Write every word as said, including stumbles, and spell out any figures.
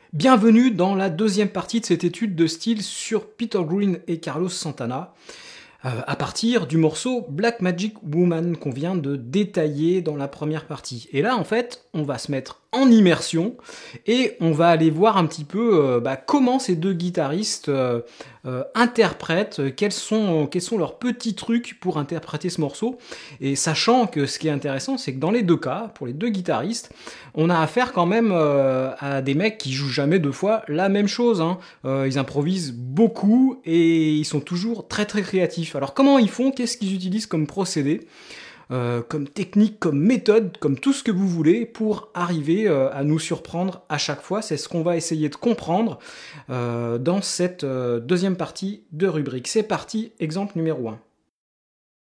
Bienvenue dans la deuxième partie de cette étude de style sur Peter Green et Carlos Santana, euh, à partir du morceau Black Magic Woman qu'on vient de détailler dans la première partie. Et là, en fait, on va se mettre en immersion et on va aller voir un petit peu euh, bah, comment ces deux guitaristes euh, euh, interprètent, euh, quels sont, euh, quels sont leurs petits trucs pour interpréter ce morceau. Et sachant que ce qui est intéressant, c'est que dans les deux cas, pour les deux guitaristes, on a affaire quand même euh, à des mecs qui jouent jamais deux fois la même chose. Hein. Euh, ils improvisent beaucoup et ils sont toujours très très créatifs. Alors comment ils font? Qu'est-ce qu'ils utilisent comme procédé? Euh, comme technique, comme méthode, comme tout ce que vous voulez pour arriver euh, à nous surprendre à chaque fois. C'est ce qu'on va essayer de comprendre euh, dans cette euh, deuxième partie de rubrique. C'est parti, exemple numéro un.